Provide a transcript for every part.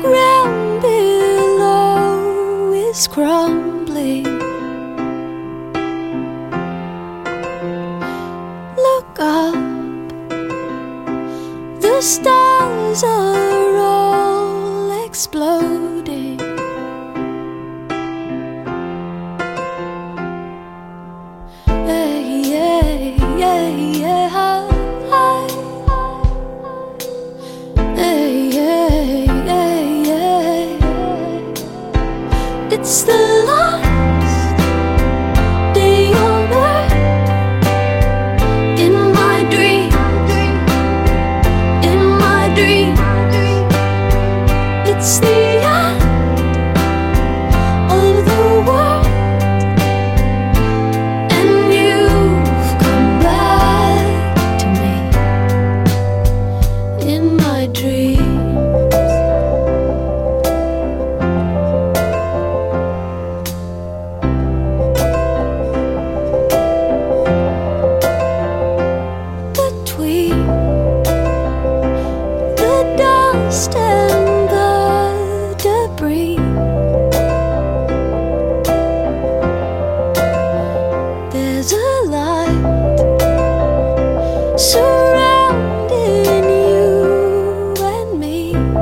ground below is crumbling. Look up, the stars are all exploding. It's the last day on earth. In my dream, in my dream, it's the end of the world, and you've come back to me in my dream. And the debris, there's a light surrounding you and me.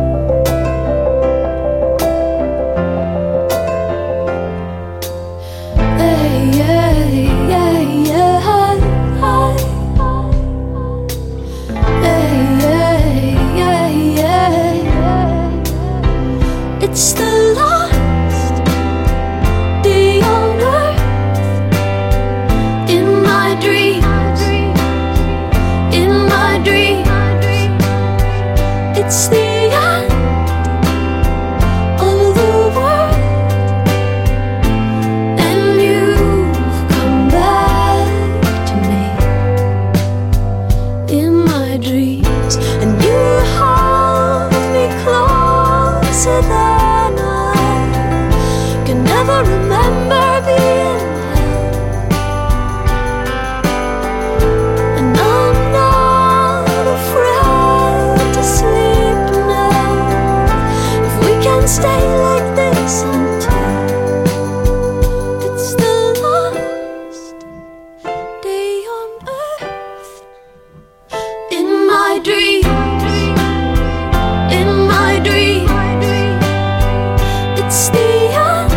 Hey, yeah, yeah, yeah, hi, hi. Hey, yeah, yeah, yeah. It's the last day on earth. In my dream, in my dream, it's the end of the world, and you've come back to me in my dreams, and you hold me closer than I can never remember being held. And I'm not afraid to sleep now, if we can stay like this until it's the last day on earth. In my dream, in my dream, it's the end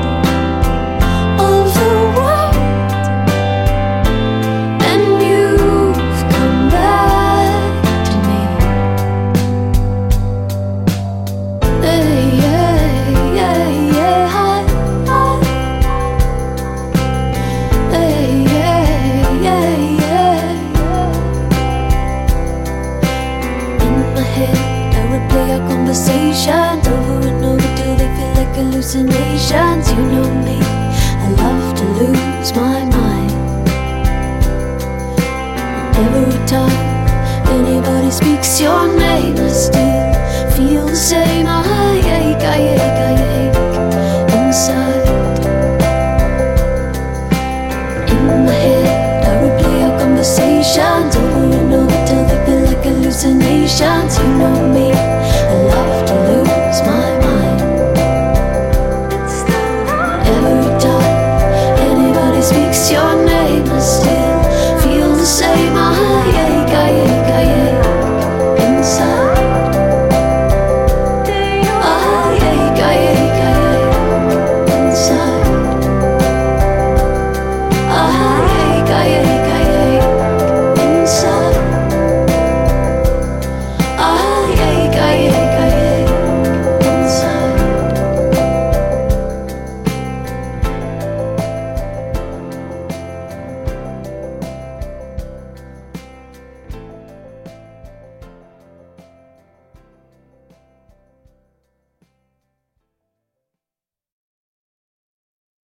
of the world, and you've come back to me. Hey, yeah, yeah, yeah, hi, hi. Hey, yeah, yeah, yeah, yeah. In my head, I replay our conversations over and over till they feel like hallucinations. You know me, I love to lose my mind. Every time anybody speaks your name, I still feel the same.